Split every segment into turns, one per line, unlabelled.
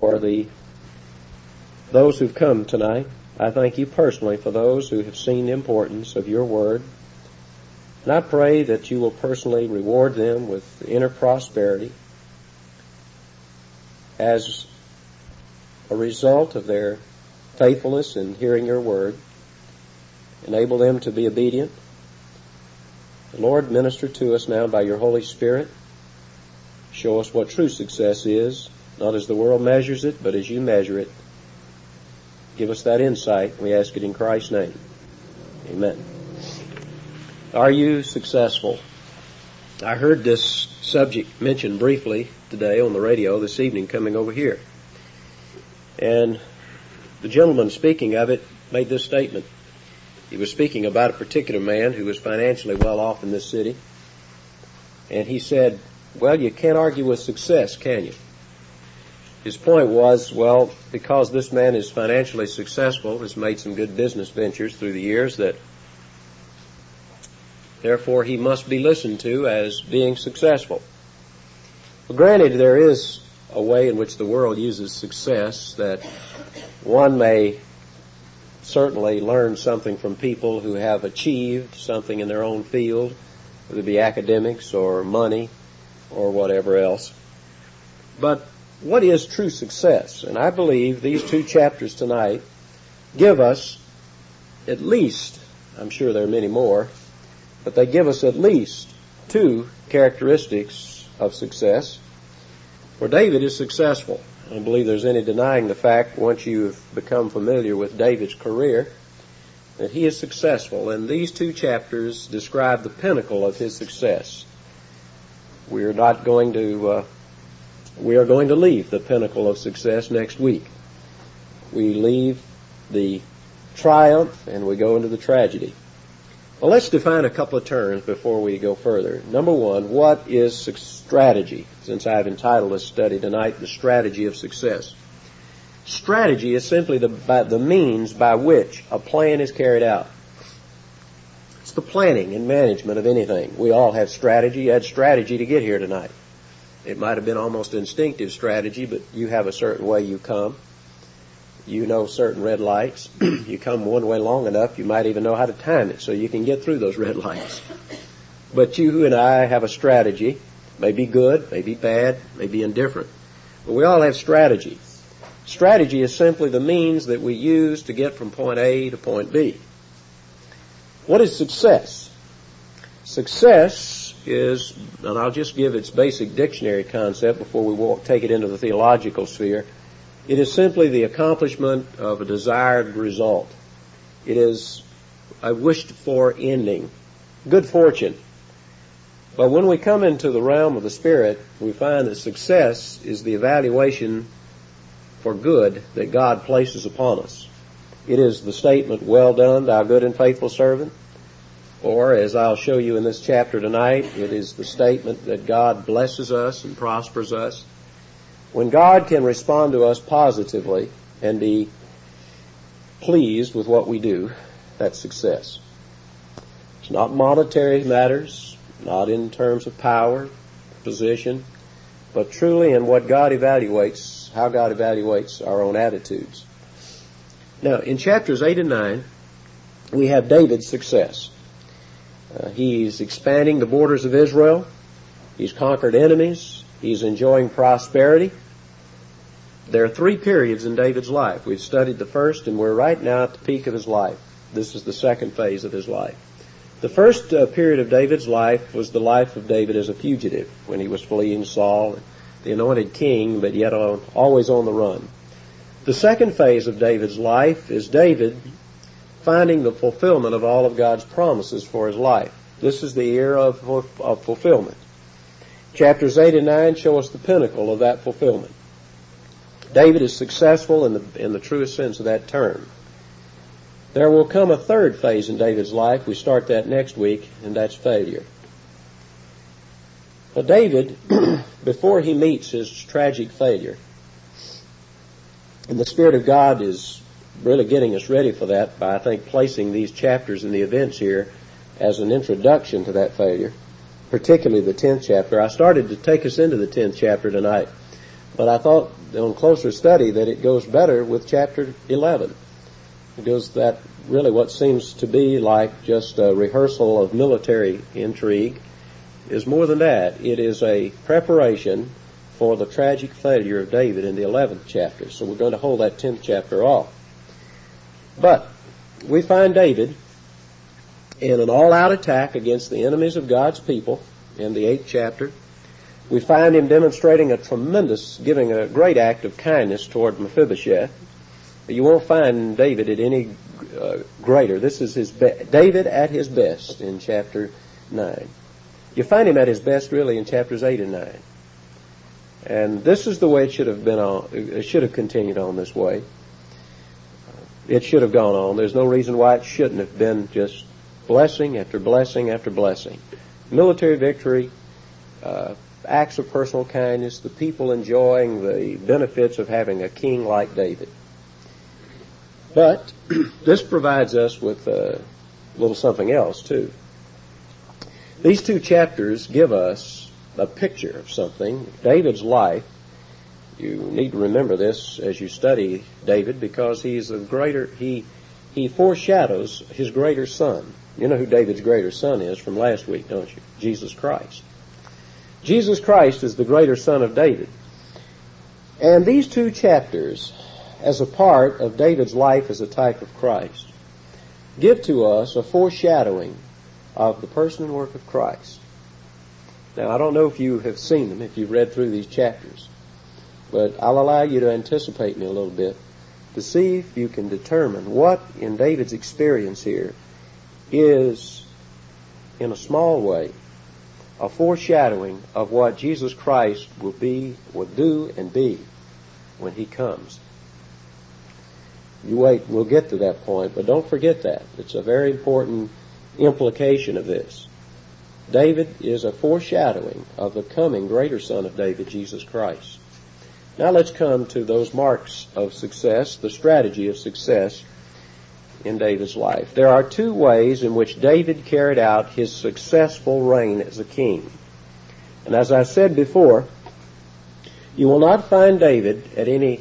for those who've come tonight. I thank you personally for those who have seen the importance of your word. And I pray that you will personally reward them with inner prosperity as a result of their faithfulness in hearing your word. Enable them to be obedient. Lord, minister to us now by your Holy Spirit. Show us what true success is, not as the world measures it, but as you measure it. Give us that insight. We ask it in Christ's name. Amen. Are you successful? I heard this subject mentioned briefly today on the radio this evening coming over here. And the gentleman speaking of it made this statement. He was speaking about a particular man who was financially well off in this city. And he said, well, you can't argue with success, can you? His point was, well, because this man is financially successful, has made some good business ventures through the years, that therefore he must be listened to as being successful. Well, granted, there is a way in which the world uses success that one may certainly learn something from people who have achieved something in their own field, whether it be academics or money or whatever else. But what is true success? And I believe these two chapters tonight give us at least, I'm sure there are many more, but they give us at least two characteristics of success. For David is successful. I don't believe there's any denying the fact, once you've become familiar with David's career, that he is successful. And these two chapters describe the pinnacle of his success. We are going to leave the pinnacle of success next week. We leave the triumph and we go into the tragedy. Well, let's define a couple of terms before we go further. Number one, what is strategy? Since I've entitled this study tonight, The Strategy of Success. Strategy is simply the means by which a plan is carried out. It's the planning and management of anything. We all have strategy. You had strategy to get here tonight. It might have been almost instinctive strategy, but you have a certain way you come. You know certain red lights. You come one way long enough, you might even know how to time it so you can get through those red lights. But you and I have a strategy. May be good, may be bad, may be indifferent. But we all have strategy. Strategy is simply the means that we use to get from point A to point B. What is success? Success is, and I'll just give its basic dictionary concept before we take it into the theological sphere. It is simply the accomplishment of a desired result. It is a wished-for ending, good fortune. But when we come into the realm of the Spirit, we find that success is the evaluation for good that God places upon us. It is the statement, well done, thou good and faithful servant. Or, as I'll show you in this chapter tonight, it is the statement that God blesses us and prospers us. When God can respond to us positively and be pleased with what we do, that's success. It's not monetary matters, not in terms of power, position, but truly in what God evaluates, how God evaluates our own attitudes. Now, in chapters 8 and 9, we have David's success. He's expanding the borders of Israel. He's conquered enemies. He's enjoying prosperity. There are three periods in David's life. We've studied the first, and we're right now at the peak of his life. This is the second phase of his life. The first period of David's life was the life of David as a fugitive, when he was fleeing Saul, the anointed king, but yet always on the run. The second phase of David's life is David finding the fulfillment of all of God's promises for his life. This is the era of fulfillment. Chapters 8 and 9 show us the pinnacle of that fulfillment. David is successful in the truest sense of that term. There will come a third phase in David's life. We start that next week, and that's failure. But David, before he meets his tragic failure, and the Spirit of God is really getting us ready for that by, I think, placing these chapters and the events here as an introduction to that failure, particularly the 10th chapter. I started to take us into the 10th chapter tonight, But I thought on closer study that it goes better with chapter 11. Because that really what seems to be like just a rehearsal of military intrigue is more than that. It is a preparation for the tragic failure of David in the 11th chapter. So we're going to hold that 10th chapter off. But we find David in an all-out attack against the enemies of God's people in the 8th chapter. We find him demonstrating giving a great act of kindness toward Mephibosheth. You won't find David at any greater. This is David at his best in chapter 9. You find him at his best really in chapters 8 and 9. And this is the way it should have been on. It should have continued on this way. It should have gone on. There's no reason why it shouldn't have been just blessing after blessing after blessing. Military victory, acts of personal kindness, the people enjoying the benefits of having a king like David. But this provides us with a little something else, too. These 2 chapters give us a picture of something. David's life, you need to remember this as you study David, because he's he foreshadows his greater son. You know who David's greater son is from last week, don't you? Jesus Christ. Jesus Christ is the greater son of David. And these 2 chapters, as a part of David's life as a type of Christ, give to us a foreshadowing of the person and work of Christ. Now, I don't know if you have seen them, if you've read through these chapters, but I'll allow you to anticipate me a little bit to see if you can determine what in David's experience here is, in a small way, a foreshadowing of what Jesus Christ will do and be when he comes. You wait, we'll get to that point, but don't forget that. It's a very important implication of this. David is a foreshadowing of the coming greater son of David, Jesus Christ. Now let's come to those marks of success, the strategy of success in David's life. There are 2 ways in which David carried out his successful reign as a king. And as I said before, you will not find David at any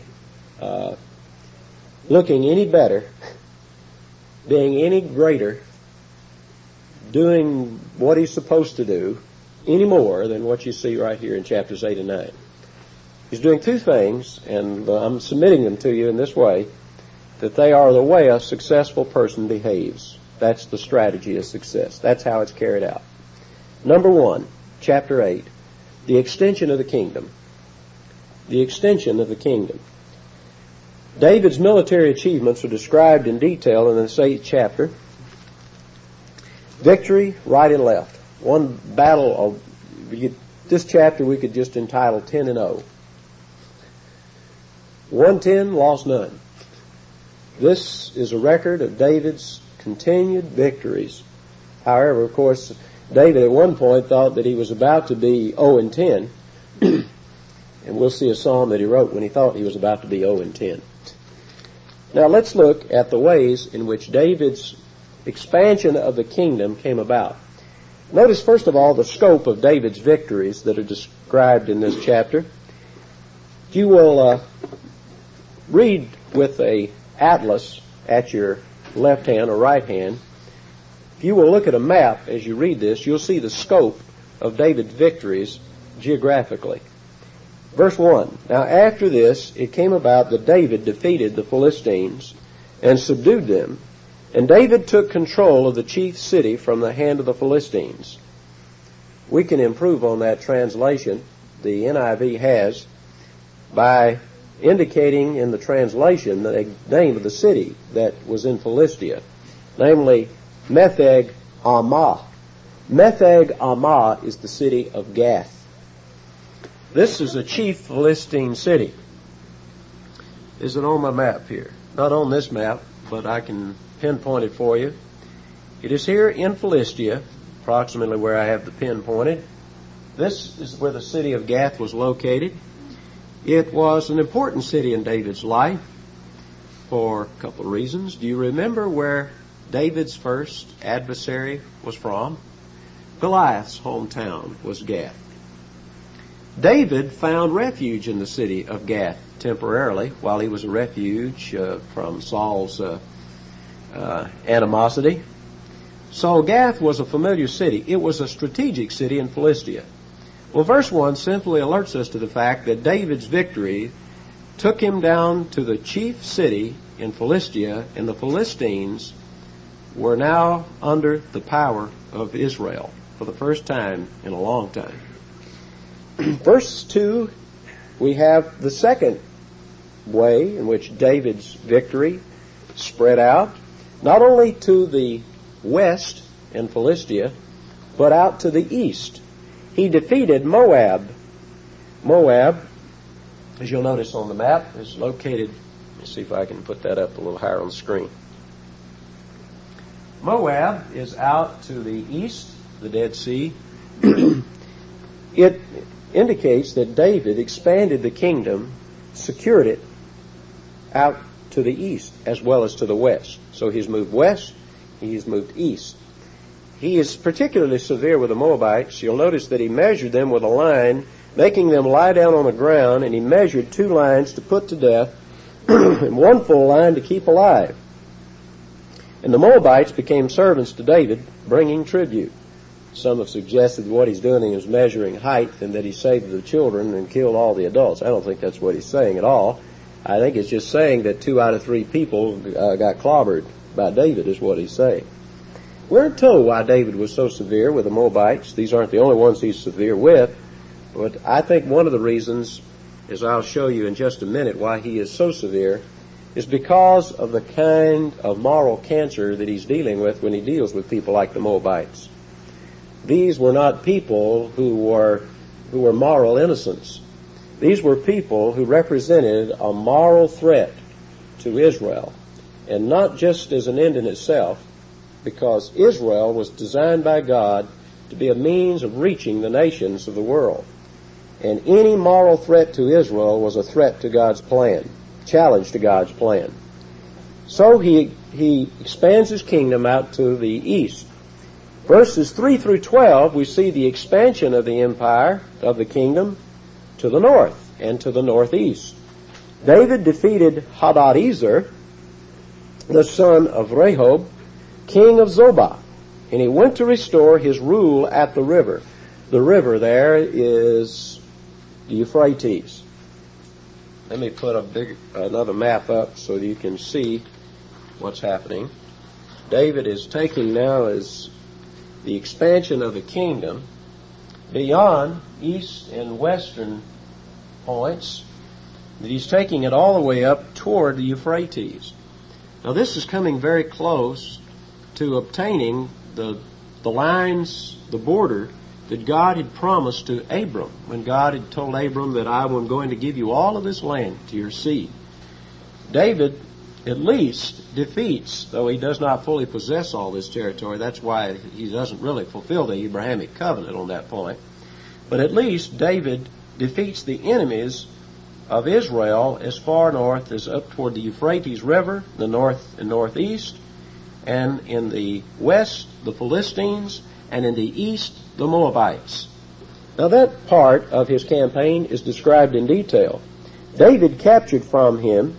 looking any better, being any greater, doing what he's supposed to do any more than what you see right here in chapters 8 and 9. He's doing 2 things, and I'm submitting them to you in this way, that they are the way a successful person behaves. That's the strategy of success. That's how it's carried out. Number 1, chapter 8, the extension of the kingdom. The extension of the kingdom. David's military achievements are described in detail in this 8th chapter. Victory, right and left. One battle, this chapter we could just entitle 10-0. Won 10, lost none. This is a record of David's continued victories. However, of course, David at one point thought that he was about to be 0-10. And we'll see a psalm that he wrote when he thought he was about to be 0-10. Now let's look at the ways in which David's expansion of the kingdom came about. Notice, first of all, the scope of David's victories that are described in this chapter. If you will read with a atlas at your left hand or right hand, if you will look at a map as you read this, you'll see the scope of David's victories geographically. Verse 1, now after this it came about that David defeated the Philistines and subdued them, and David took control of the chief city from the hand of the Philistines. We can improve on that translation the NIV has by indicating in the translation the name of the city that was in Philistia, namely Metheg Ammah. Metheg Ammah is the city of Gath. This is a chief Philistine city. Is it on my map here? Not on this map, but I can pinpoint it for you. It is here in Philistia, approximately where I have the pin pointed. This is where the city of Gath was located. It was an important city in David's life for a couple of reasons. Do you remember where David's first adversary was from? Goliath's hometown was Gath. David found refuge in the city of Gath temporarily while he was a refuge from Saul's animosity. So Gath was a familiar city. It was a strategic city in Philistia. Well, verse 1 simply alerts us to the fact that David's victory took him down to the chief city in Philistia, and the Philistines were now under the power of Israel for the first time in a long time. Verse 2, we have the second way in which David's victory spread out, not only to the west in Philistia, but out to the east. He defeated Moab. Moab, as you'll notice on the map, is located, let's see if I can put that up a little higher on the screen. Moab is out to the east, the Dead Sea. It indicates that David expanded the kingdom, secured it out to the east as well as to the west. So he's moved west, he's moved east. He is particularly severe with the Moabites. You'll notice that he measured them with a line, making them lie down on the ground, and he measured 2 lines to put to death and 1 full line to keep alive. And the Moabites became servants to David, bringing tribute. Some have suggested what he's doing is measuring height and that he saved the children and killed all the adults. I don't think that's what he's saying at all. I think it's just saying that 2 out of 3 people got clobbered by David is what he's saying. We're told why David was so severe with the Moabites. These aren't the only ones he's severe with, but I think one of the reasons, as I'll show you in just a minute why he is so severe, is because of the kind of moral cancer that he's dealing with when he deals with people like the Moabites. These were not people who were moral innocents. These were people who represented a moral threat to Israel, and not just as an end in itself, because Israel was designed by God to be a means of reaching the nations of the world. And any moral threat to Israel was a threat to God's plan, challenge to God's plan. So he expands his kingdom out to the east. Verses 3 through 12, we see the expansion of the empire, of the kingdom, to the north and to the northeast. David defeated Hadadezer, the son of Rehob, king of Zobah, and he went to restore his rule at the river. The river there is the Euphrates. Let me put another map up so you can see what's happening. David is taking now as the expansion of the kingdom beyond east and western points, that he's taking it all the way up toward the Euphrates. Now this is coming very close to obtaining the lines, the border that God had promised to Abram, when God had told Abram that I am going to give you all of this land to your seed. David at least defeats, though he does not fully possess all this territory. That's why he doesn't really fulfill the Abrahamic covenant on that point. But at least David defeats the enemies of Israel as far north as up toward the Euphrates River, the north and northeast, and in the west, the Philistines, and in the east, the Moabites. Now that part of his campaign is described in detail. David captured from him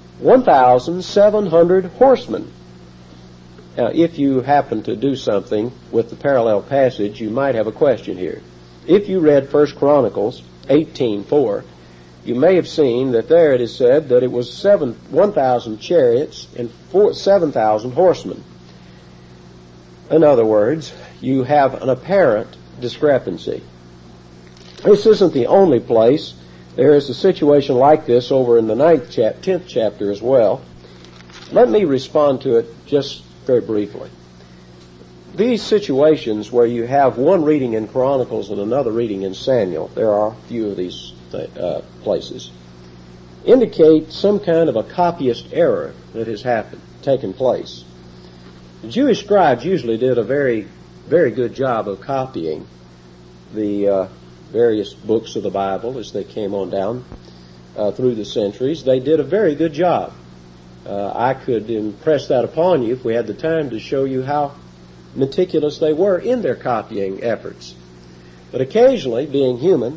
1,700 horsemen. Now, if you happen to do something with the parallel passage, you might have a question here. If you read 1 Chronicles 18:4, you may have seen that there it is said that it was 1,000 chariots and 7,000 horsemen. In other words, you have an apparent discrepancy. This isn't the only place. There is a situation like this over in the 10th chapter as well. Let me respond to it just very briefly. These situations where you have one reading in Chronicles and another reading in Samuel, there are a few of these places, indicate some kind of a copyist error that has taken place. The Jewish scribes usually did a very, very good job of copying the various books of the Bible as they came on down through the centuries. They did a very good job. I could impress that upon you if we had the time to show you how meticulous they were in their copying efforts. But occasionally, being human,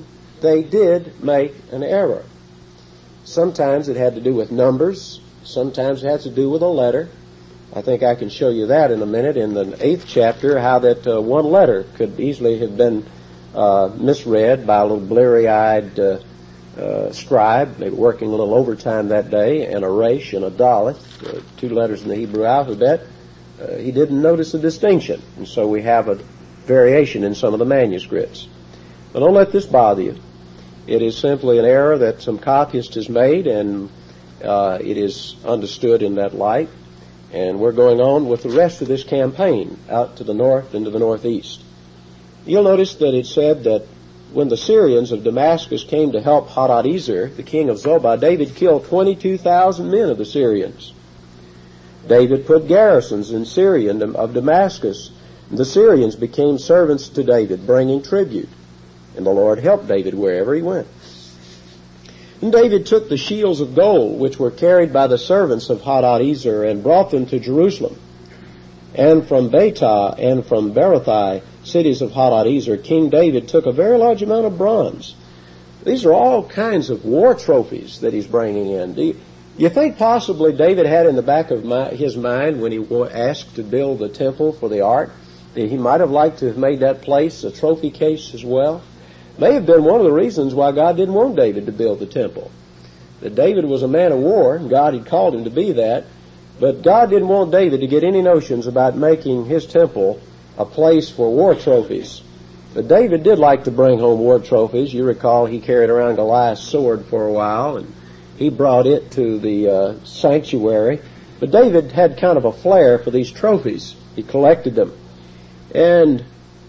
they did make an error. Sometimes it had to do with numbers. Sometimes it has to do with a letter. I think I can show you that in a minute in the 8th chapter, how that one letter could easily have been misread by a little bleary-eyed scribe, maybe working a little overtime that day, and a resh and a dalet, 2 letters in the Hebrew alphabet. He didn't notice the distinction, and so we have a variation in some of the manuscripts. But don't let this bother you. It is simply an error that some copyist has made, and it is understood in that light. And we're going on with the rest of this campaign out to the north and to the northeast. You'll notice that it said that when the Syrians of Damascus came to help Hadadezer, the king of Zobah, David killed 22,000 men of the Syrians. David put garrisons in Syria of Damascus. The Syrians became servants to David, bringing tribute. And the Lord helped David wherever he went. And David took the shields of gold, which were carried by the servants of Hadadezer, and brought them to Jerusalem. And from Betah and from Berothai, cities of Hadadezer, King David took a very large amount of bronze. These are all kinds of war trophies that he's bringing in. Do you think possibly David had in the back of his mind when he asked to build the temple for the ark, that he might have liked to have made that place a trophy case as well? May have been one of the reasons why God didn't want David to build the temple. That David was a man of war, and God had called him to be that, but God didn't want David to get any notions about making his temple a place for war trophies. But David did like to bring home war trophies. You recall he carried around Goliath's sword for a while, and he brought it to the sanctuary. But David had kind of a flair for these trophies. He collected them. And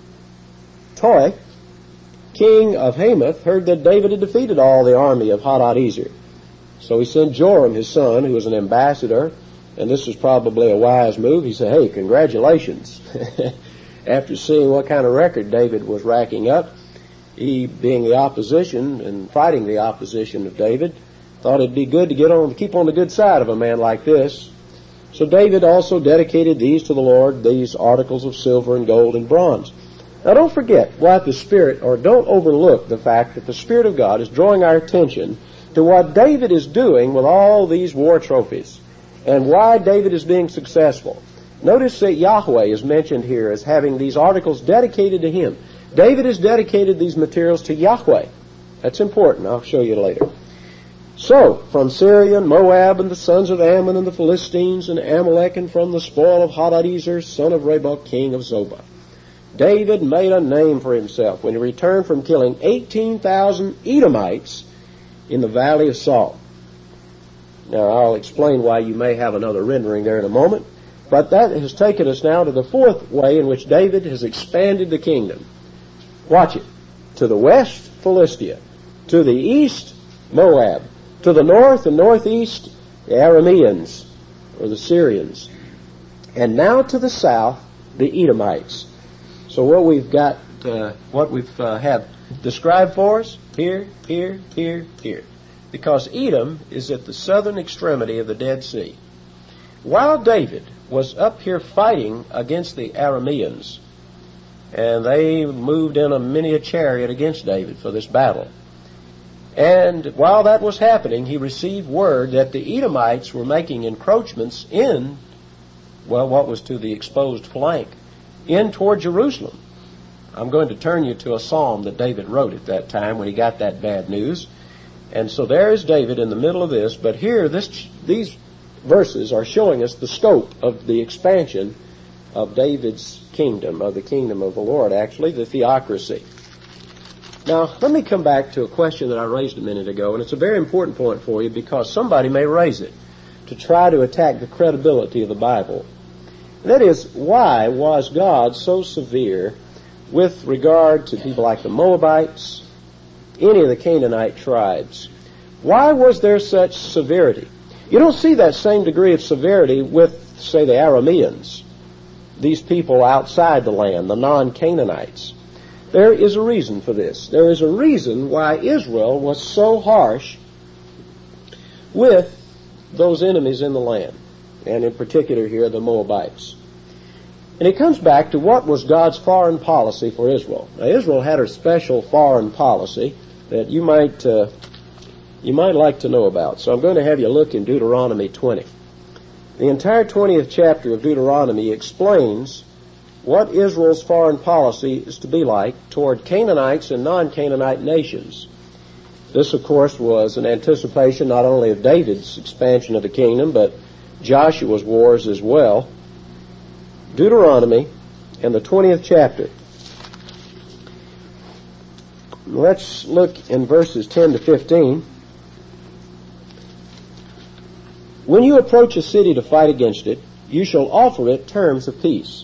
Toi, king of Hamath, heard that David had defeated all the army of Hadadezer. So he sent Joram, his son, who was an ambassador, and this was probably a wise move. He said, hey, congratulations. After seeing what kind of record David was racking up, he, being the opposition and fighting the opposition of David, thought it'd be good to keep on the good side of a man like this. So David also dedicated these to the Lord, these articles of silver and gold and bronze. Now don't forget what the Spirit, or don't overlook the fact that the Spirit of God is drawing our attention to what David is doing with all these war trophies and why David is being successful. Notice that Yahweh is mentioned here as having these articles dedicated to him. David has dedicated these materials to Yahweh. That's important. I'll show you later. So, from Syria and Moab and the sons of Ammon and the Philistines and Amalek, and from the spoil of Hadadezer, son of Rehoboam, king of Zobah, David made a name for himself when he returned from killing 18,000 Edomites in the valley of Salt. Now, I'll explain why you may have another rendering there in a moment, but that has taken us now to the 4th way in which David has expanded the kingdom. Watch it. To the west, Philistia. To the east, Moab. To the north and northeast, the Arameans, or the Syrians. And now to the south, the Edomites. So what we've got, have described for us, here. Because Edom is at the southern extremity of the Dead Sea. While David was up here fighting against the Arameans, and they moved in many a chariot against David for this battle. And while that was happening, he received word that the Edomites were making encroachments in, what was to the exposed flank, in toward Jerusalem. I'm going to turn you to a psalm that David wrote at that time when he got that bad news. And so there is David in the middle of this, but here these verses are showing us the scope of the expansion of David's kingdom, of the kingdom of the Lord, actually, the theocracy. Now, let me come back to a question that I raised a minute ago, and it's a very important point for you because somebody may raise it to try to attack the credibility of the Bible. And that is, why was God so severe with regard to people like the Moabites, any of the Canaanite tribes? Why was there such severity? You don't see that same degree of severity with, say, the Arameans, these people outside the land, the non-Canaanites. There is a reason for this. There is a reason why Israel was so harsh with those enemies in the land, and in particular here, the Moabites. And it comes back to what was God's foreign policy for Israel. Now, Israel had a special foreign policy that you might like to know about. So I'm going to have you look in Deuteronomy 20. The entire 20th chapter of Deuteronomy explains what Israel's foreign policy is to be like toward Canaanites and non-Canaanite nations. This, of course, was an anticipation not only of David's expansion of the kingdom, but Joshua's wars as well. Deuteronomy and the 20th chapter. Let's look in verses 10 to 15. When you approach a city to fight against it, you shall offer it terms of peace.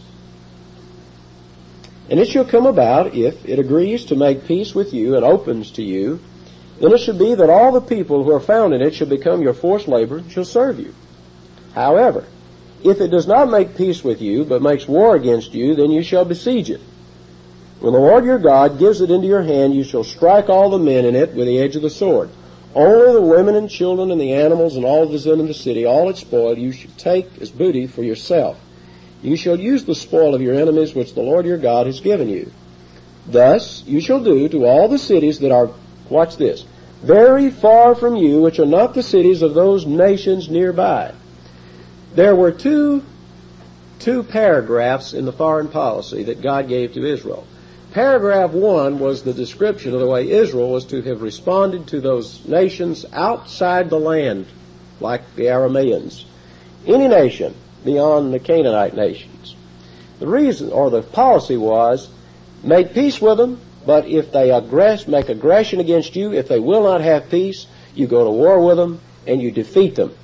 And it shall come about, if it agrees to make peace with you and opens to you, then it shall be that all the people who are found in it shall become your forced labor and shall serve you. However, if it does not make peace with you, but makes war against you, then you shall besiege it. When the Lord your God gives it into your hand, you shall strike all the men in it with the edge of the sword. Only the women and children and the animals and all that is in the city, all its spoil, you shall take as booty for yourself. You shall use the spoil of your enemies which the Lord your God has given you. Thus you shall do to all the cities that are, watch this, very far from you, which are not the cities of those nations nearby. There were two paragraphs in the foreign policy that God gave to Israel. Paragraph 1 was the description of the way Israel was to have responded to those nations outside the land, like the Arameans. Any nation beyond the Canaanite nations. The reason, or the policy was, make peace with them, but if they make aggression against you, if they will not have peace, you go to war with them and you defeat them.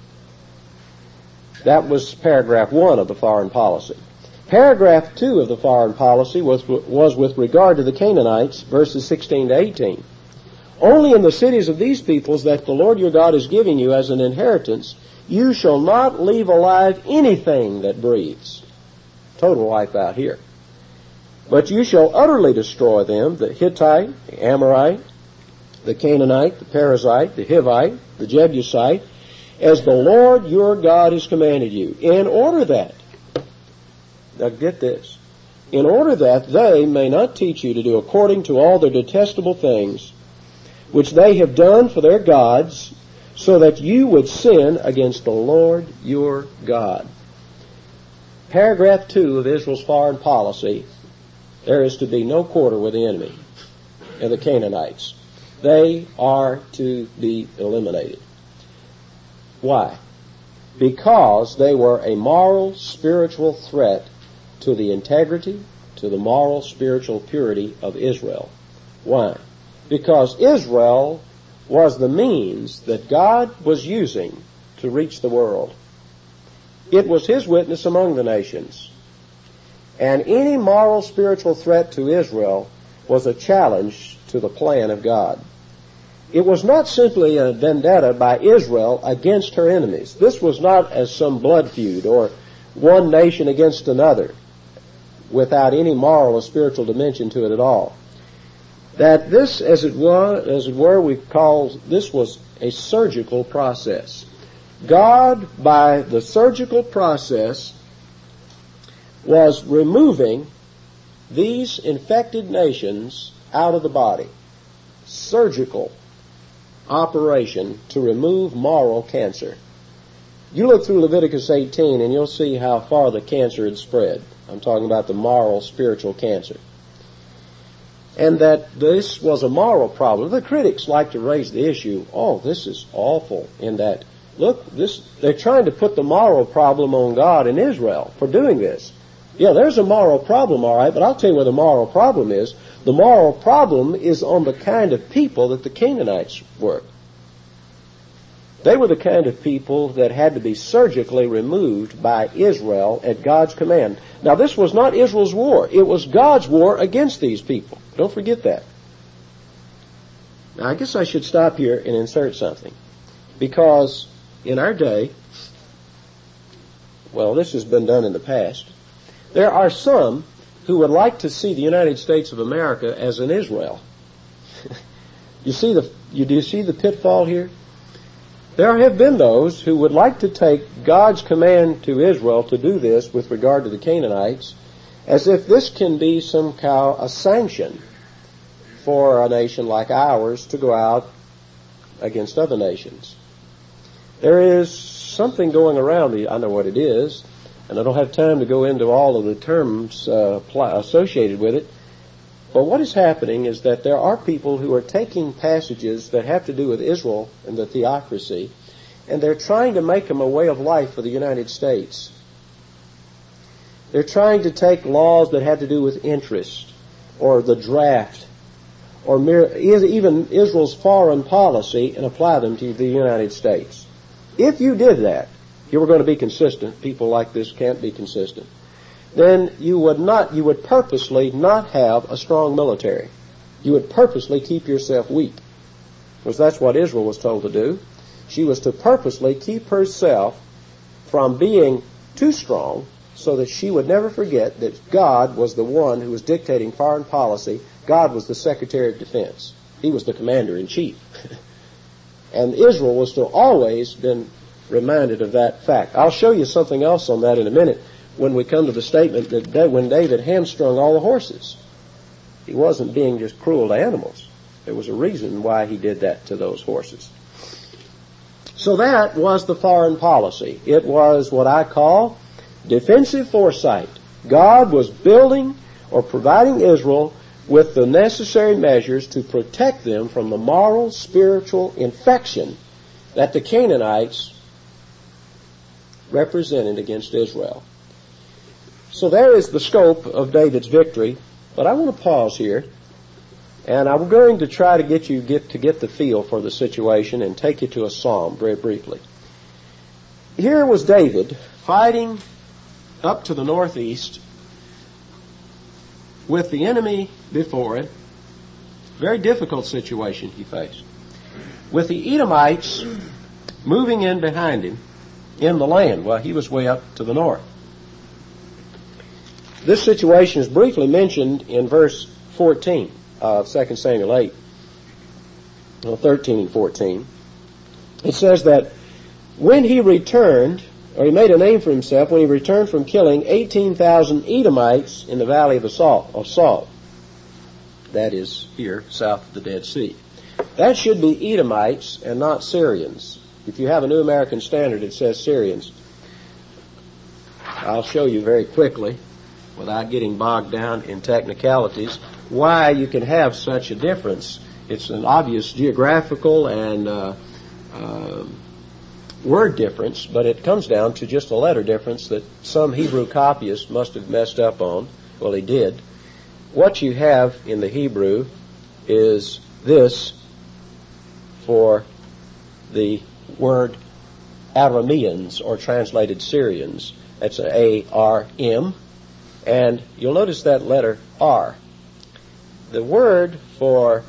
That was paragraph 1 of the foreign policy. Paragraph 2 of the foreign policy was with regard to the Canaanites, verses 16 to 18. Only in the cities of these peoples that the Lord your God is giving you as an inheritance, you shall not leave alive anything that breathes. Total wipeout here. But you shall utterly destroy them, the Hittite, the Amorite, the Canaanite, the Perizzite, the Hivite, the Jebusite, as the Lord your God has commanded you, in order that, now get this, in order that they may not teach you to do according to all their detestable things, which they have done for their gods, so that you would sin against the Lord your God. Paragraph 2 of Israel's foreign policy, there is to be no quarter with the enemy and the Canaanites. They are to be eliminated. Why? Because they were a moral, spiritual threat to the integrity, to the moral, spiritual purity of Israel. Why? Because Israel was the means that God was using to reach the world. It was His witness among the nations. And any moral, spiritual threat to Israel was a challenge to the plan of God. It was not simply a vendetta by Israel against her enemies. This was not as some blood feud or one nation against another without any moral or spiritual dimension to it at all. That this, as it were, we call this was a surgical process. God, by the surgical process, was removing these infected nations out of the body. Surgical operation to remove moral cancer. You look through Leviticus 18 and you'll see how far the cancer had spread. I'm talking about the moral, spiritual cancer. And that this was a moral problem. The critics like to raise the issue, oh, this is awful, in that, look, they're trying to put the moral problem on God and Israel for doing this. Yeah, there's a moral problem, all right, but I'll tell you where the moral problem is. The moral problem is on the kind of people that the Canaanites were. They were the kind of people that had to be surgically removed by Israel at God's command. Now, this was not Israel's war. It was God's war against these people. Don't forget that. Now, I guess I should stop here and insert something. Because in our day, well, this has been done in the past, there are some who would like to see the United States of America as an Israel. Do you see the pitfall here? There have been those who would like to take God's command to Israel to do this with regard to the Canaanites as if this can be somehow a sanction for a nation like ours to go out against other nations. There is something going around, I know what it is, and I don't have time to go into all of the terms associated with it, but what is happening is that there are people who are taking passages that have to do with Israel and the theocracy, and they're trying to make them a way of life for the United States. They're trying to take laws that have to do with interest, or the draft, or even Israel's foreign policy, and apply them to the United States. If you did that, you were going to be consistent. People like this can't be consistent. Then you would purposely not have a strong military. You would purposely keep yourself weak. Because that's what Israel was told to do. She was to purposely keep herself from being too strong so that she would never forget that God was the one who was dictating foreign policy. God was the Secretary of Defense. He was the commander-in-chief. And Israel was to always been reminded of that fact. I'll show you something else on that in a minute when we come to the statement that when David hamstrung all the horses, he wasn't being just cruel to animals. There was a reason why he did that to those horses. So that was the foreign policy. It was what I call defensive foresight. God was building or providing Israel with the necessary measures to protect them from the moral, spiritual infection that the Canaanites represented against Israel. So there is the scope of David's victory, but I want to pause here, and I'm going to try to get the feel for the situation and take you to a psalm very briefly. Here was David fighting up to the northeast with the enemy before it. Very difficult situation he faced. With the Edomites moving in behind him in the land while he was way up to the north. This situation is briefly mentioned in verse 14 of 2 Samuel 8, 13 and 14. It says that when he returned, or he made a name for himself when he returned from killing 18,000 Edomites in the valley of Salt. That is here, south of the Dead Sea. That should be Edomites and not Syrians. If you have a New American Standard, it says Syrians. I'll show you very quickly, without getting bogged down in technicalities, why you can have such a difference. It's an obvious geographical and word difference, but it comes down to just a letter difference that some Hebrew copyist must have messed up on. Well, he did. What you have in the Hebrew is this for the word Arameans, or translated Syrians. That's an A-R-M, and you'll notice that letter R. The word for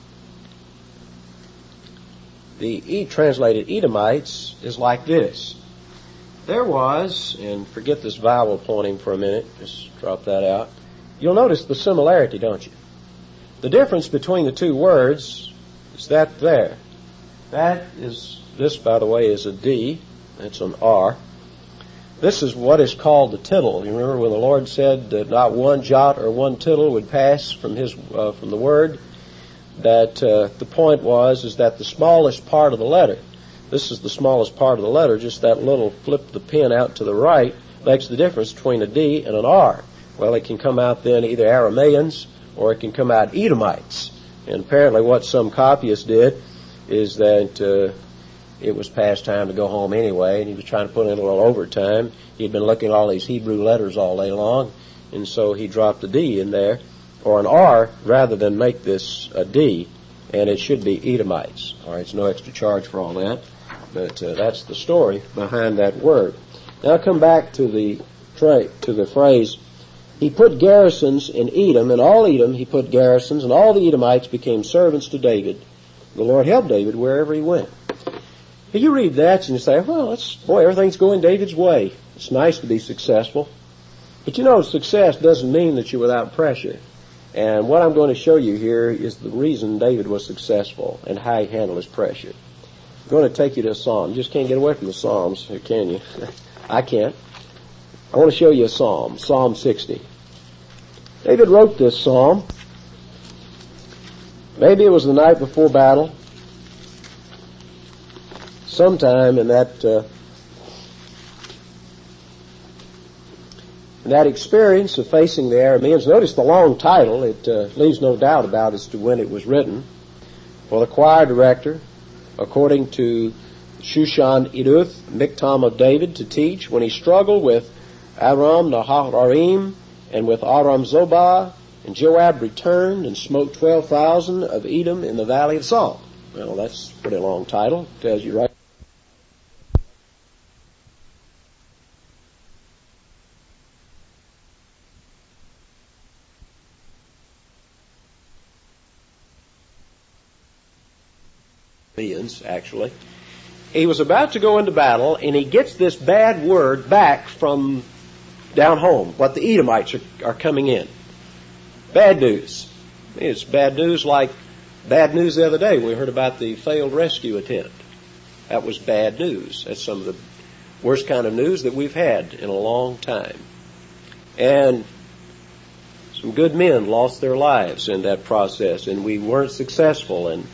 the translated Edomites is like this. There was, and forget this vowel pointing for a minute, just drop that out. You'll notice the similarity, don't you? The difference between the two words is that there. That is, this by the way is a D, that's an R. This is what is called the tittle. You remember when the Lord said that not one jot or one tittle would pass from the word? That the point is that the smallest part of the letter, this is the smallest part of the letter, just that little flip the pen out to the right, makes the difference between a D and an R. Well, it can come out then either Arameans or it can come out Edomites. And apparently what some copyists did is that it was past time to go home anyway, and he was trying to put in a little overtime. He'd been looking at all these Hebrew letters all day long, and so he dropped a D in there, or an R, rather than make this a D, and it should be Edomites. All right, it's no extra charge for all that, but that's the story behind that word. Now come back to the phrase, he put garrisons in Edom, and all Edom he put garrisons, and all the Edomites became servants to David. The Lord helped David wherever he went. You read that and you say, well, everything's going David's way. It's nice to be successful. But you know, success doesn't mean that you're without pressure. And what I'm going to show you here is the reason David was successful and how he handled his pressure. I'm going to take you to a psalm. You just can't get away from the Psalms, can you? I can't. I want to show you a psalm, Psalm 60. David wrote this psalm Maybe it was the night before battle. Sometime in that experience of facing the Arameans. Notice the long title. It leaves no doubt about as to when it was written. For the choir director, according to Shushan Iduth, Miktam of David, to teach when he struggled with Aram Naharaim and with Aram Zobah, and Joab returned and smote 12,000 of Edom in the valley of Salt. Well, that's a pretty long title. Tells you right. Actually, he was about to go into battle, and he gets this bad word back from down home, what the Edomites are coming in. Bad news. It's bad news like bad news the other day. We heard about the failed rescue attempt. That was bad news. That's some of the worst kind of news that we've had in a long time. And some good men lost their lives in that process, and we weren't successful. And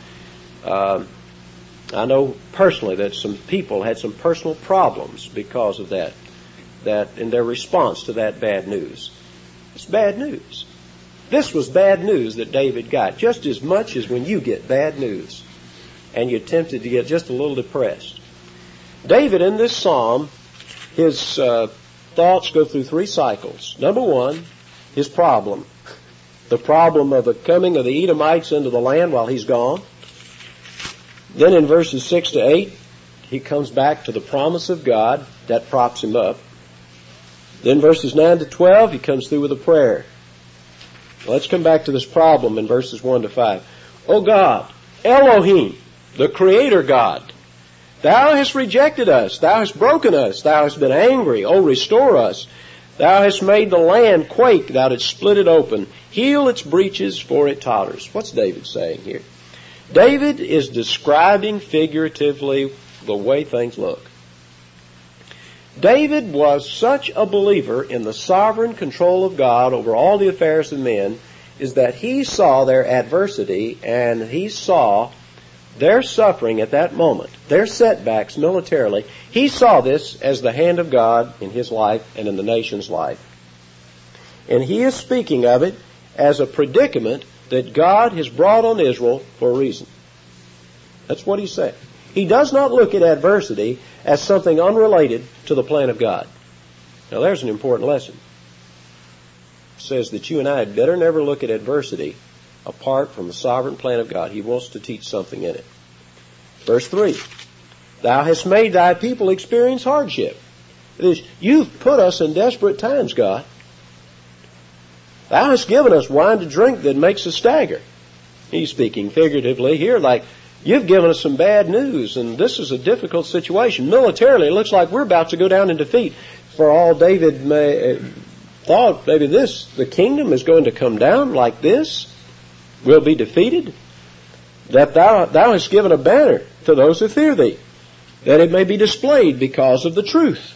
I know personally that some people had some personal problems because of that in their response to that bad news. It's bad news. This was bad news that David got, just as much as when you get bad news and you're tempted to get just a little depressed. David, in this psalm, his thoughts go through three cycles. Number one, his problem. The problem of the coming of the Edomites into the land while he's gone. Then in verses 6 to 8, he comes back to the promise of God. That props him up. Then verses 9 to 12, he comes through with a prayer. Let's come back to this problem in verses 1 to 5. O God, Elohim, the Creator God, Thou hast rejected us. Thou hast broken us. Thou hast been angry. O restore us. Thou hast made the land quake. Thou didst split it open. Heal its breaches, for it totters. What's David saying here? David is describing figuratively the way things look. David was such a believer in the sovereign control of God over all the affairs of men, is that he saw their adversity and he saw their suffering at that moment, their setbacks militarily. He saw this as the hand of God in his life and in the nation's life. And he is speaking of it as a predicament that God has brought on Israel for a reason. That's what he's saying. He does not look at adversity as something unrelated to the plan of God. Now there's an important lesson. It says that you and I had better never look at adversity apart from the sovereign plan of God. He wants to teach something in it. Verse 3. Thou hast made thy people experience hardship. It is, you've put us in desperate times, God. Thou hast given us wine to drink that makes us stagger. He's speaking figuratively here, like, you've given us some bad news, and this is a difficult situation. Militarily, it looks like we're about to go down in defeat. For all David thought, maybe the kingdom is going to come down like this. We'll be defeated. That thou hast given a banner to those who fear thee, that it may be displayed because of the truth.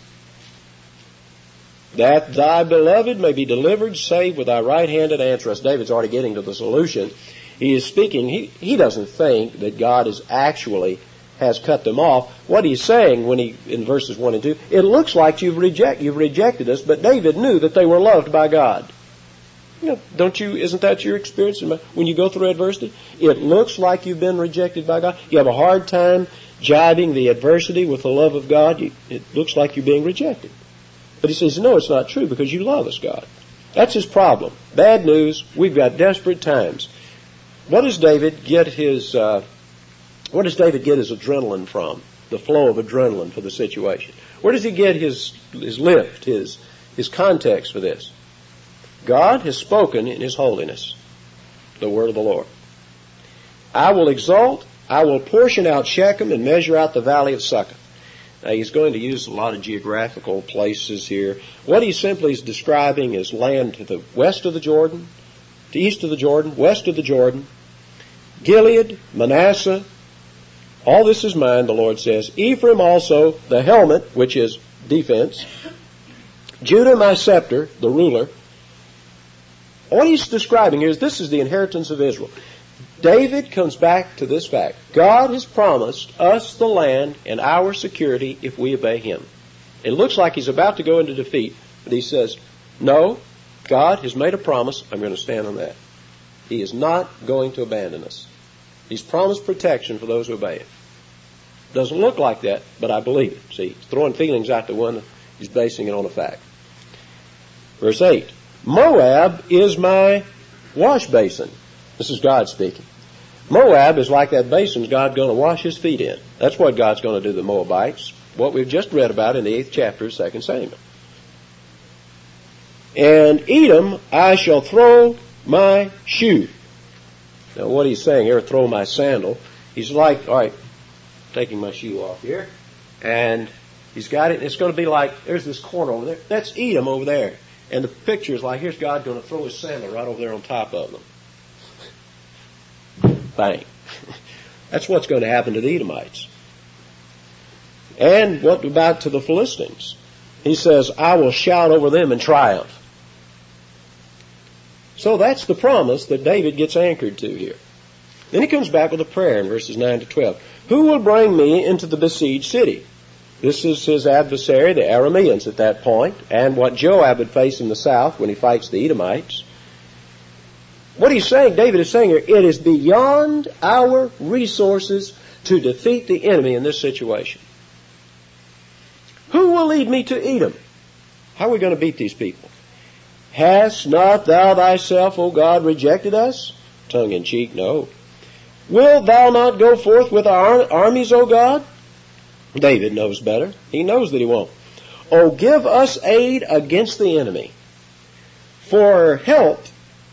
That thy beloved may be delivered, save with thy right hand and answer us. David's already getting to the solution. He is speaking. He doesn't think that God has cut them off. What he's saying in verses 1 and 2, it looks like you've rejected us, but David knew that they were loved by God. You know, isn't that your experience when you go through adversity? It looks like you've been rejected by God. You have a hard time jibing the adversity with the love of God. It looks like you're being rejected. But he says, no, it's not true because you love us, God. That's his problem. Bad news. We've got desperate times. What does David get his adrenaline from? The flow of adrenaline for the situation. Where does he get his lift, his context for this? God has spoken in his holiness, the word of the Lord. I will exalt, I will portion out Shechem and measure out the valley of Succoth. Now, he's going to use a lot of geographical places here. What he simply is describing is land to the west of the Jordan, to east of the Jordan, west of the Jordan, Gilead, Manasseh. All this is mine, the Lord says. Ephraim also, the helmet, which is defense. Judah, my scepter, the ruler. What he's describing here is this is the inheritance of Israel. David comes back to this fact. God has promised us the land and our security if we obey him. It looks like he's about to go into defeat, but he says, no, God has made a promise. I'm going to stand on that. He is not going to abandon us. He's promised protection for those who obey him. Doesn't look like that, but I believe it. See, he's throwing feelings out the window. He's basing it on a fact. Verse 8, Moab is my wash basin. This is God speaking. Moab is like that basin God's going to wash his feet in. That's what God's going to do to the Moabites. What we've just read about in the 8th chapter of 2 Samuel. And Edom I shall throw my shoe. Now what he's saying here, throw my sandal. He's like, all right, taking my shoe off here. And he's got it, and it's going to be like, there's this corner over there. That's Edom over there. And the picture is like, here's God going to throw his sandal right over there on top of them. Bang. That's what's going to happen to the Edomites. And what about to the Philistines? He says, I will shout over them in triumph. So that's the promise that David gets anchored to here. Then he comes back with a prayer in verses 9 to 12. Who will bring me into the besieged city? This is his adversary, the Arameans at that point, and what Joab had faced in the south when he fights the Edomites. What he's saying, David is saying here, it is beyond our resources to defeat the enemy in this situation. Who will lead me to Edom? How are we going to beat these people? Hast not thou thyself, O God, rejected us? Tongue in cheek, no. Wilt thou not go forth with our armies, O God? David knows better. He knows that he won't. Oh, give us aid against the enemy. For help,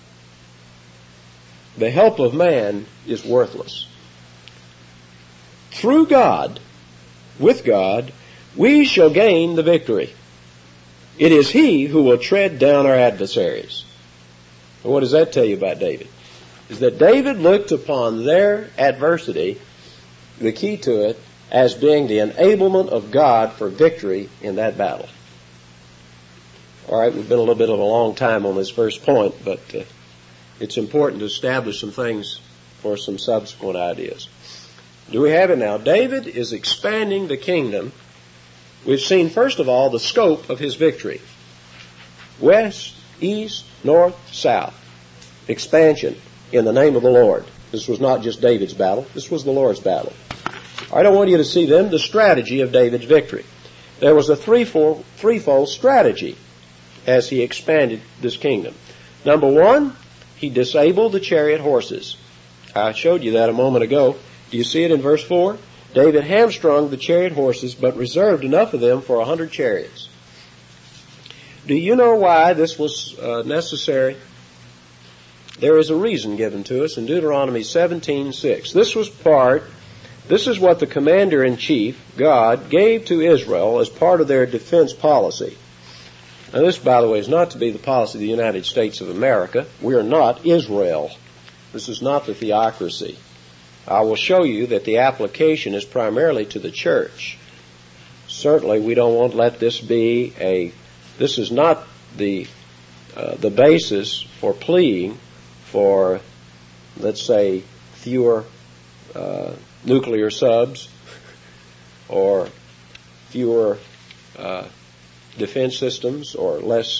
the help of man is worthless. Through God, with God, we shall gain the victory. It is he who will tread down our adversaries. And what does that tell you about David? Is that David looked upon their adversity, the key to it, as being the enablement of God for victory in that battle. All right, we've been a little bit of a long time on this first point, but it's important to establish some things for some subsequent ideas. Do we have it now? David is expanding the kingdom. We've seen, first of all, the scope of his victory. West, east, north, south. Expansion in the name of the Lord. This was not just David's battle. This was the Lord's battle. I don't want you to see then the strategy of David's victory. There was a threefold strategy as he expanded this kingdom. Number one, he disabled the chariot horses. I showed you that a moment ago. Do you see it in verse 4? David hamstrung the chariot horses, but reserved enough of them for 100 chariots. Do you know why this was necessary? There is a reason given to us in Deuteronomy 17:6. This is what the commander-in-chief, God, gave to Israel as part of their defense policy. Now this, by the way, is not to be the policy of the United States of America. We are not Israel. This is not the theocracy. I will show you that the application is primarily to the church. Certainly we don't want to let this be this is not the basis for pleading for, let's say, fewer nuclear subs or fewer defense systems or less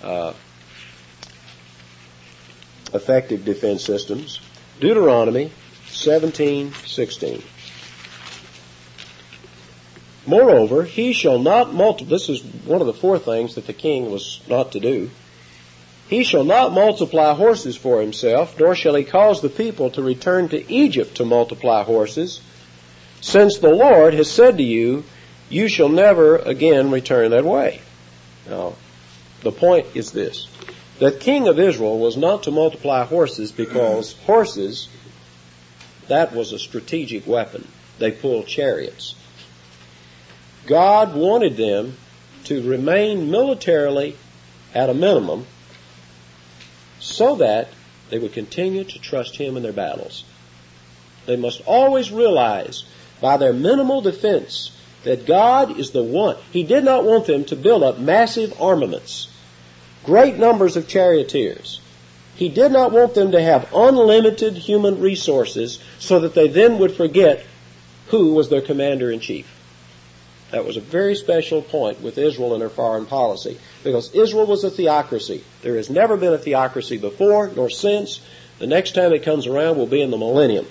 effective defense systems. Deuteronomy 17:16. Moreover, he shall not multiply. This is one of the four things that the king was not to do. He shall not multiply horses for himself, nor shall he cause the people to return to Egypt to multiply horses, since the Lord has said to you, you shall never again return that way. Now, the point is this. The king of Israel was not to multiply horses because horses, that was a strategic weapon. They pulled chariots. God wanted them to remain militarily at a minimum so that they would continue to trust him in their battles. They must always realize by their minimal defense that God is the one. He did not want them to build up massive armaments, great numbers of charioteers. He did not want them to have unlimited human resources so that they then would forget who was their commander-in-chief. That was a very special point with Israel and her foreign policy, because Israel was a theocracy. There has never been a theocracy before nor since. The next time it comes around will be in the millennium.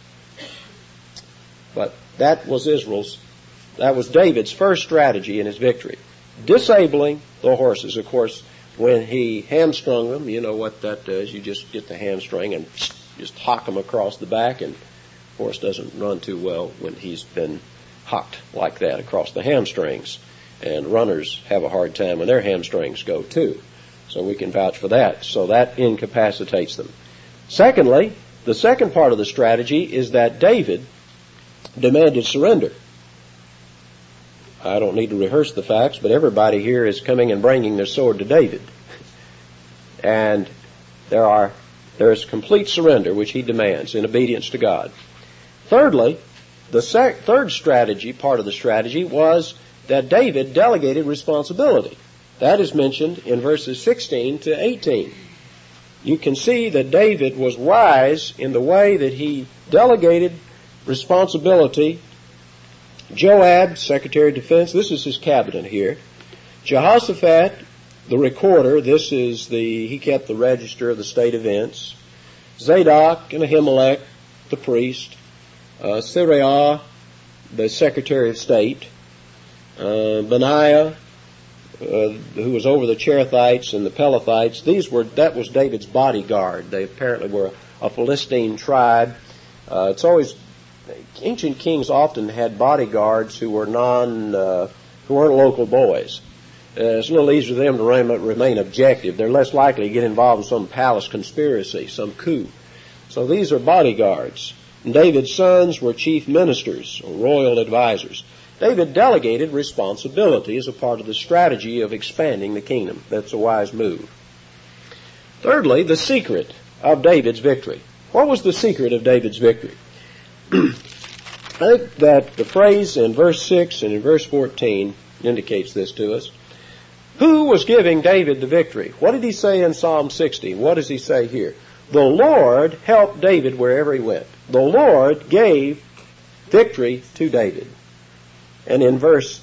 But that was David's first strategy in his victory. Disabling the horses. Of course, when he hamstrung them, you know what that does. You just get the hamstring and just hock them across the back, and the horse doesn't run too well when he's been hocked like that across the hamstrings. And runners have a hard time when their hamstrings go too. So we can vouch for that. So that incapacitates them. Secondly, the second part of the strategy is that David demanded surrender. I don't need to rehearse the facts, but everybody here is coming and bringing their sword to David. And there is complete surrender, which he demands in obedience to God. Thirdly, the third strategy, part of the strategy, was that David delegated responsibility. That is mentioned in verses 16 to 18. You can see that David was wise in the way that he delegated responsibility. Joab, Secretary of Defense, this is his cabinet here. Jehoshaphat, the recorder, he kept the register of the state events. Zadok and Ahimelech, the priest. Sariah, the Secretary of State. Benaiah, who was over the Cherethites and the Pelethites. That was David's bodyguard. They apparently were a Philistine tribe. Ancient kings often had bodyguards who were who weren't local boys. It's a little easier for them to remain objective. They're less likely to get involved in some palace conspiracy, some coup. So these are bodyguards. And David's sons were chief ministers, or royal advisors. David delegated responsibility as a part of the strategy of expanding the kingdom. That's a wise move. Thirdly, the secret of David's victory. What was the secret of David's victory? I think that the phrase in verse 6 and in verse 14 indicates this to us. Who was giving David the victory? What did he say in Psalm 60? What does he say here? The Lord helped David wherever he went. The Lord gave victory to David. And in verse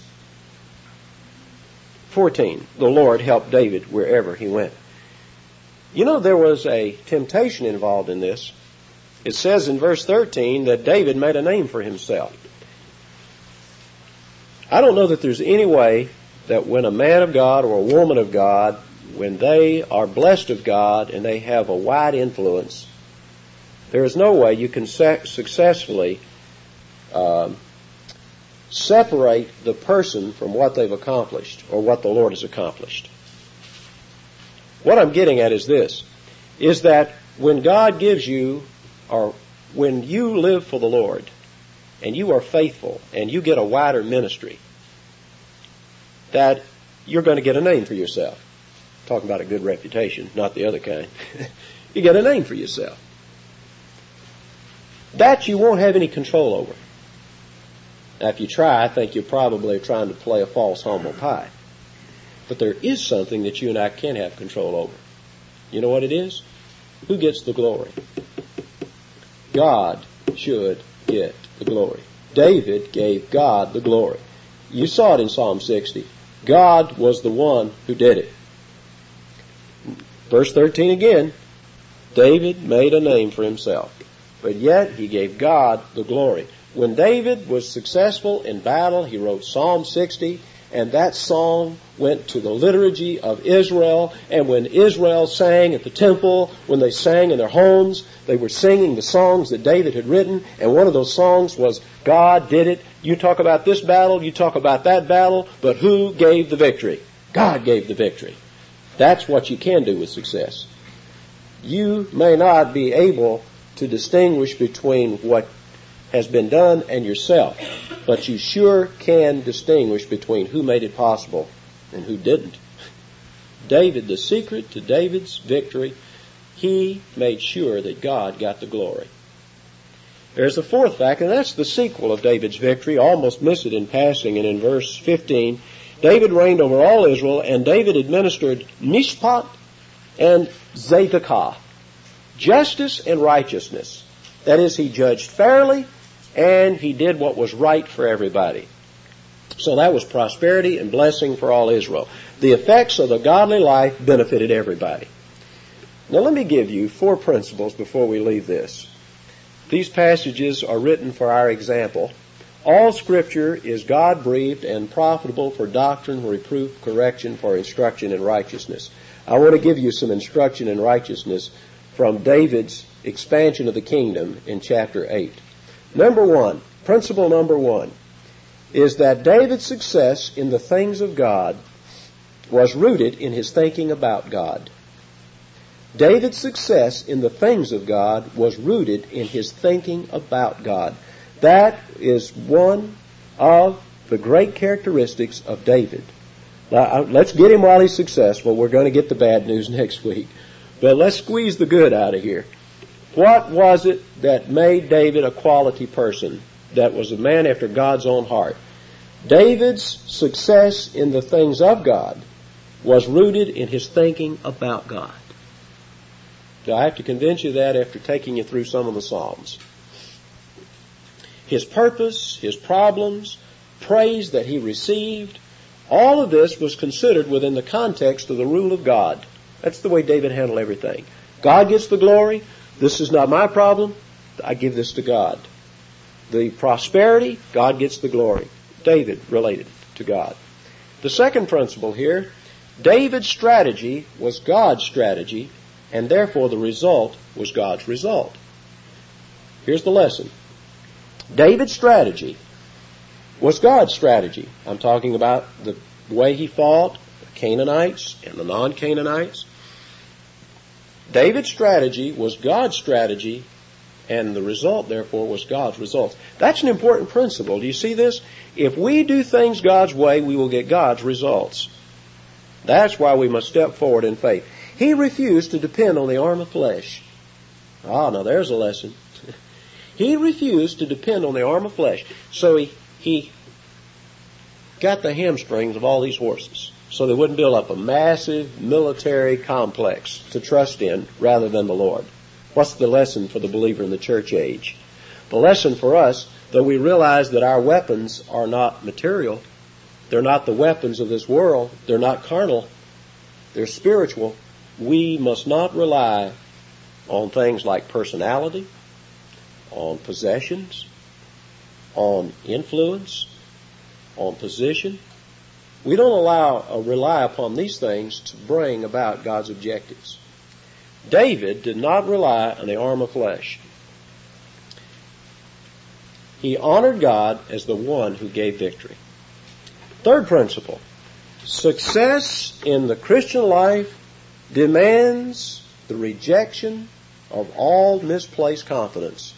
14, the Lord helped David wherever he went. You know, there was a temptation involved in this. It says in verse 13 that David made a name for himself. I don't know that there's any way that when a man of God or a woman of God, when they are blessed of God and they have a wide influence, there is no way you can successfully separate the person from what they've accomplished or what the Lord has accomplished. What I'm getting at is this, is that when God gives you, or when you live for the Lord and you are faithful and you get a wider ministry, that you're going to get a name for yourself. Talking about a good reputation, not the other kind. You get a name for yourself. That you won't have any control over. Now, if you try, I think you're probably trying to play a false humble pie. But there is something that you and I can have control over. You know what it is? Who gets the glory? God should get the glory. David gave God the glory. You saw it in Psalm 60. God was the one who did it. Verse 13 again, David made a name for himself, but yet he gave God the glory. When David was successful in battle, he wrote Psalm 60, and that song went to the liturgy of Israel. And when Israel sang at the temple, when they sang in their homes, they were singing the songs that David had written. And one of those songs was, God did it. You talk about this battle, you talk about that battle, but who gave the victory? God gave the victory. That's what you can do with success. You may not be able to distinguish between what has been done and yourself, but you sure can distinguish between who made it possible and who didn't. David, the secret to David's victory, he made sure that God got the glory. There's a fourth fact, and that's the sequel of David's victory. Almost miss it in passing, and in verse 15, David reigned over all Israel, and David administered Mishpat and Zedekiah. justice and righteousness. That is, he judged fairly and he did what was right for everybody. So that was prosperity and blessing for all Israel. The effects of the godly life benefited everybody. Now let me give you 4 principles before we leave this. These passages are written for our example. All Scripture is God-breathed and profitable for doctrine, reproof, correction, for instruction in righteousness. I want to give you some instruction in righteousness from David's expansion of the kingdom in chapter 8. Principle number 1, is that David's success in the things of God was rooted in his thinking about God. David's success in the things of God was rooted in his thinking about God. That is one of the great characteristics of David. Now, let's get him while he's successful. We're going to get the bad news next week. But let's squeeze the good out of here. What was it that made David a quality person, that was a man after God's own heart? David's success in the things of God was rooted in his thinking about God. Do I have to convince you that after taking you through some of the Psalms? His purpose, his problems, praise that he received, all of this was considered within the context of the rule of God. That's the way David handled everything. God gets the glory. This is not my problem. I give this to God. The prosperity, God gets the glory. David related to God. The second principle here, David's strategy was God's strategy, and therefore the result was God's result. Here's the lesson. David's strategy was God's strategy. I'm talking about the way he fought the Canaanites and the non-Canaanites. David's strategy was God's strategy, and the result, therefore, was God's result. That's an important principle. Do you see this? If we do things God's way, we will get God's results. That's why we must step forward in faith. He refused to depend on the arm of flesh. Now there's a lesson. He refused to depend on the arm of flesh. So he got the hamstrings of all these horses, so they wouldn't build up a massive military complex to trust in rather than the Lord. What's the lesson for the believer in the church age? The lesson for us, though we realize that our weapons are not material, they're not the weapons of this world, they're not carnal, they're spiritual, we must not rely on things like personality, on possessions, on influence, on position. We don't rely upon these things to bring about God's objectives. David did not rely on the arm of flesh. He honored God as the one who gave victory. Third principle, success in the Christian life demands the rejection of all misplaced confidence.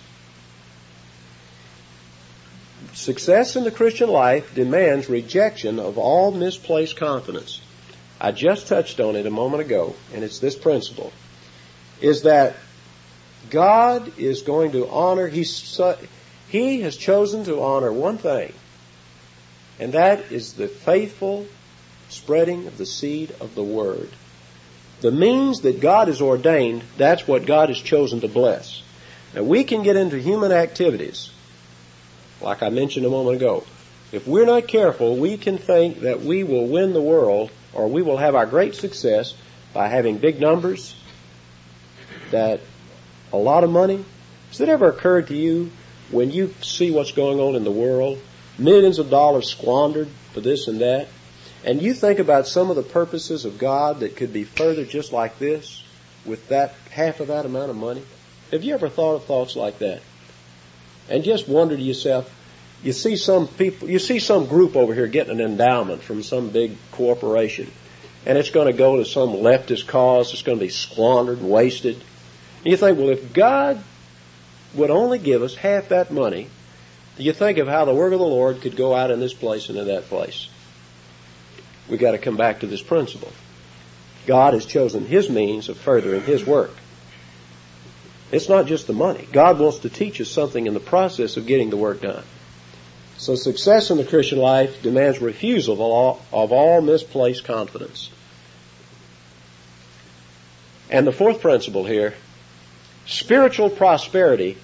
Success in the Christian life demands rejection of all misplaced confidence. I just touched on it a moment ago, and it's this principle, is that God is going to honor, He has chosen to honor one thing, and that is the faithful spreading of the seed of the Word. The means that God has ordained, that's what God has chosen to bless. Now we can get into human activities, like I mentioned a moment ago. If we're not careful, we can think that we will win the world, or we will have our great success by having big numbers, that a lot of money. Has it ever occurred to you, when you see what's going on in the world, millions of dollars squandered for this and that, and you think about some of the purposes of God that could be furthered just like this, with that half of that amount of money? Have you ever thought of thoughts like that? And just wonder to yourself, you see some group over here getting an endowment from some big corporation, and it's going to go to some leftist cause, it's going to be squandered and wasted. And you think, well, if God would only give us half that money, do you think of how the work of the Lord could go out in this place and in that place? We've got to come back to this principle. God has chosen His means of furthering His work. It's not just the money. God wants to teach us something in the process of getting the work done. So success in the Christian life demands refusal of all misplaced confidence. And the fourth principle here Spiritual prosperity,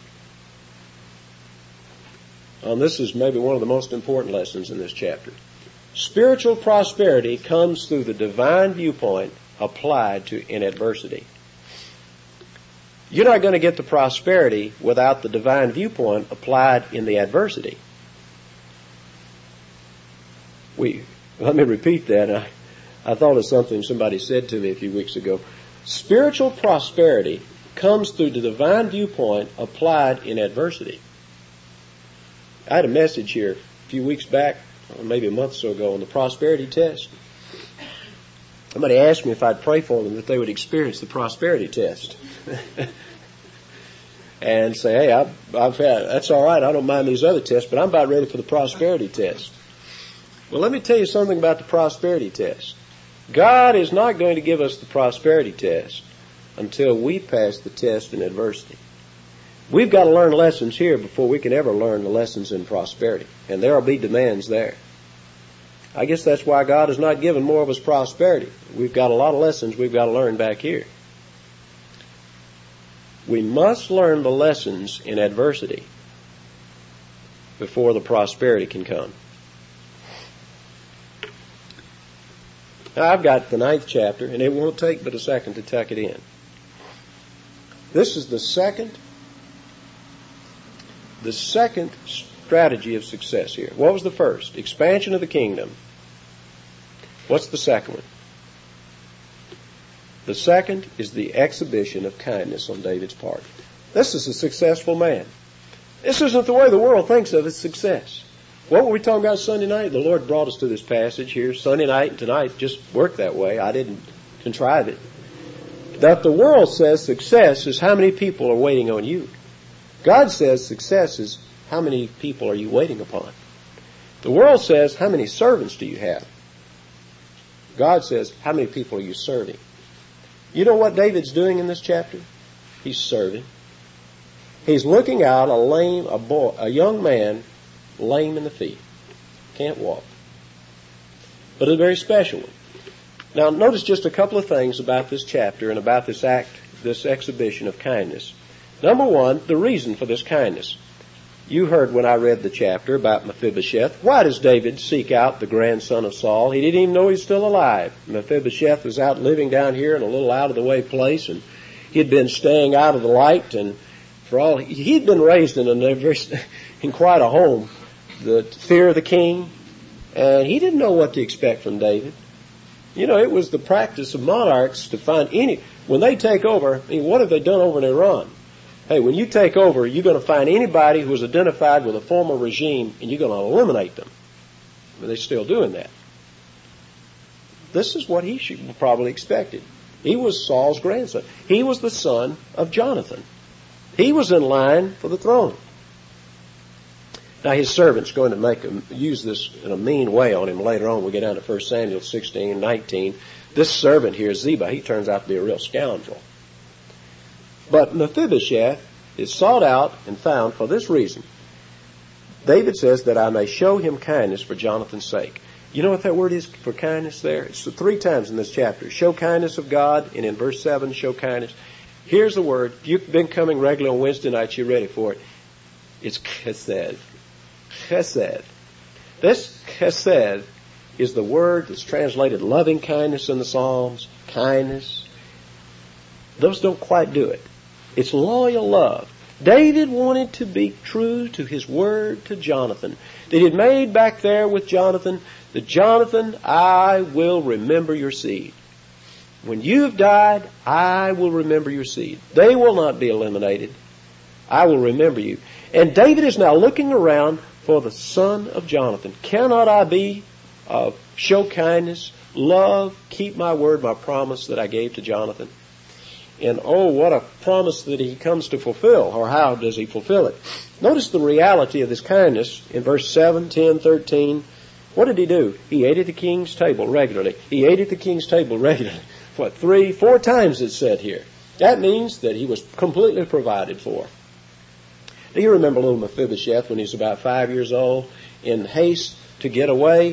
and this is maybe one of the most important lessons in this chapter. Spiritual prosperity comes through the divine viewpoint applied in adversity. You're not going to get the prosperity without the divine viewpoint applied in the adversity. Let me repeat that. I thought of something somebody said to me a few weeks ago. Spiritual prosperity comes through the divine viewpoint applied in adversity. I had a message here a few weeks back, or maybe a month or so ago, on the prosperity test. Somebody asked me if I'd pray for them that they would experience the prosperity test. And say, hey, I've had, that's all right, I don't mind these other tests, but I'm about ready for the prosperity test. Well, let me tell you something about the prosperity test. God is not going to give us the prosperity test until we pass the test in adversity. We've got to learn lessons here before we can ever learn the lessons in prosperity. And there will be demands there. I guess that's why God has not given more of us prosperity. We've got a lot of lessons we've got to learn back here. We must learn the lessons in adversity before the prosperity can come. Now, I've got the 9th chapter, and it won't take but a second to tuck it in. This is the second strategy of success here. What was the first? Expansion of the kingdom. What's the second one? The second is the exhibition of kindness on David's part. This is a successful man. This isn't the way the world thinks of its success. What were we talking about Sunday night? The Lord brought us to this passage here. Sunday night and tonight just worked that way. I didn't contrive it. That the world says success is how many people are waiting on you. God says success is how many people are you waiting upon. The world says how many servants do you have. God says how many people are you serving. You know what David's doing in this chapter? He's serving. He's looking out a young man lame in the feet. Can't walk. But a very special one. Now notice just a couple of things about this chapter and about this exhibition of kindness. Number one, the reason for this kindness. You heard when I read the chapter about Mephibosheth. Why does David seek out the grandson of Saul? He didn't even know he's still alive. Mephibosheth was out living down here in a little out-of-the-way place, and he'd been staying out of the light, and he'd been raised in quite a home, the fear of the king, and he didn't know what to expect from David. You know, it was the practice of monarchs to find when they take over, what have they done over in Iran? Hey, when you take over, you're going to find anybody who was identified with a former regime, and you're going to eliminate them. But they're still doing that. This is what he should probably expected. He was Saul's grandson. He was the son of Jonathan. He was in line for the throne. Now his servant's going to use this in a mean way on him later on. We get down to 1 Samuel 16, 19. This servant here, Ziba, he turns out to be a real scoundrel. But Mephibosheth is sought out and found for this reason. David says that I may show him kindness for Jonathan's sake. You know what that word is for kindness there? It's 3 times in this chapter. Show kindness of God, and in verse 7, show kindness. Here's the word. If you've been coming regularly on Wednesday nights, you're ready for it. It's chesed. Chesed. This chesed is the word that's translated loving kindness in the Psalms, kindness. Those don't quite do it. It's loyal love. David wanted to be true to his word to Jonathan that he had made back there with Jonathan, that Jonathan, I will remember your seed. When you've died, I will remember your seed. They will not be eliminated. I will remember you. And David is now looking around for the son of Jonathan. Cannot I show kindness, love, keep my word, my promise that I gave to Jonathan? And oh, what a promise that he comes to fulfill, or how does he fulfill it? Notice the reality of this kindness in verse 7, 10, 13. What did he do? He ate at the king's table regularly. He ate at the king's table regularly. 3, 4 times it's said here. That means that he was completely provided for. Do you remember little Mephibosheth when he was about 5 years old, in haste to get away,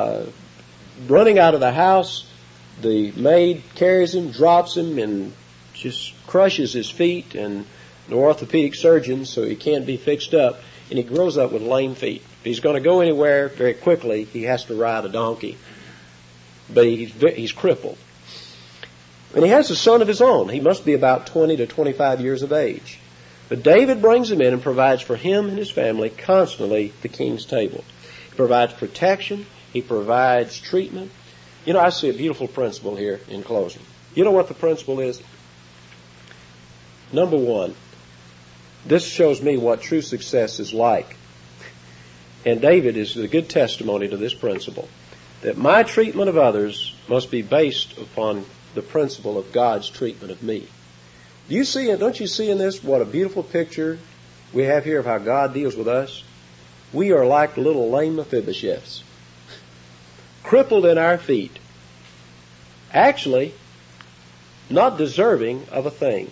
running out of the house? The maid carries him, drops him, and just crushes his feet, and an orthopedic surgeon, so he can't be fixed up, and he grows up with lame feet. If he's going to go anywhere very quickly, he has to ride a donkey. But he's crippled. And he has a son of his own. He must be about 20 to 25 years of age. But David brings him in and provides for him and his family constantly the king's table. He provides protection. He provides treatment. You know, I see a beautiful principle here in closing. You know what the principle is? Number one, this shows me what true success is like. And David is a good testimony to this principle, that my treatment of others must be based upon the principle of God's treatment of me. Do you see it? Don't you see in this what a beautiful picture we have here of how God deals with us? We are like little lame Mephibosheths, crippled in our feet, actually not deserving of a thing.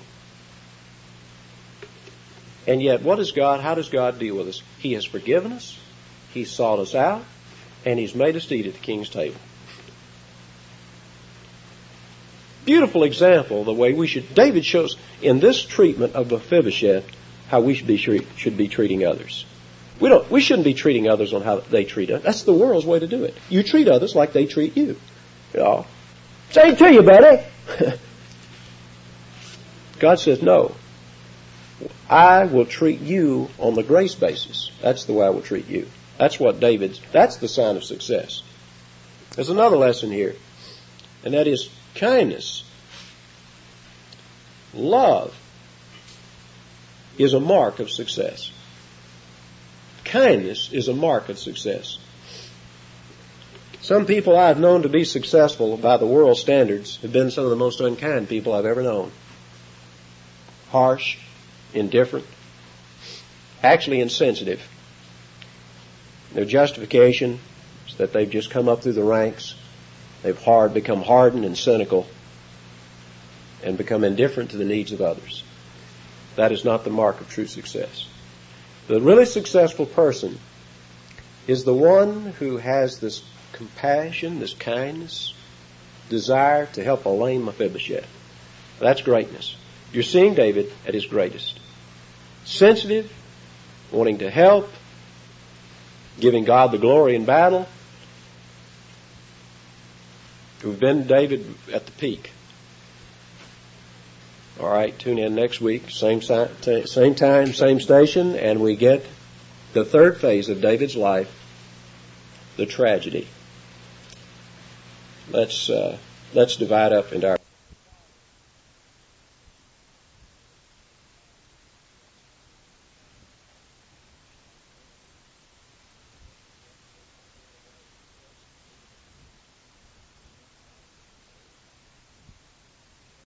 And yet, how does God deal with us? He has forgiven us, He's sought us out, and He's made us to eat at the king's table. Beautiful example of the way David shows in this treatment of Mephibosheth how we should be treating others. We shouldn't be treating others on how they treat us. That's the world's way to do it. You treat others like they treat you. Same to you, buddy. God says, no. I will treat you on the grace basis. That's the way I will treat you. That's the sign of success. There's another lesson here, and that is kindness. Love is a mark of success. Kindness is a mark of success. Some people I've known to be successful by the world's standards have been some of the most unkind people I've ever known. Harsh, indifferent, actually insensitive. Their justification is that they've just come up through the ranks. They've become hardened and cynical and become indifferent to the needs of others. That is not the mark of true success. The really successful person is the one who has this compassion, this kindness, desire to help a lame Mephibosheth. That's greatness. You're seeing David at his greatest. Sensitive, wanting to help, giving God the glory in battle. We've been David at the peak. All right, tune in next week, same time, same station, and we get the third phase of David's life, the tragedy. Let's divide up into our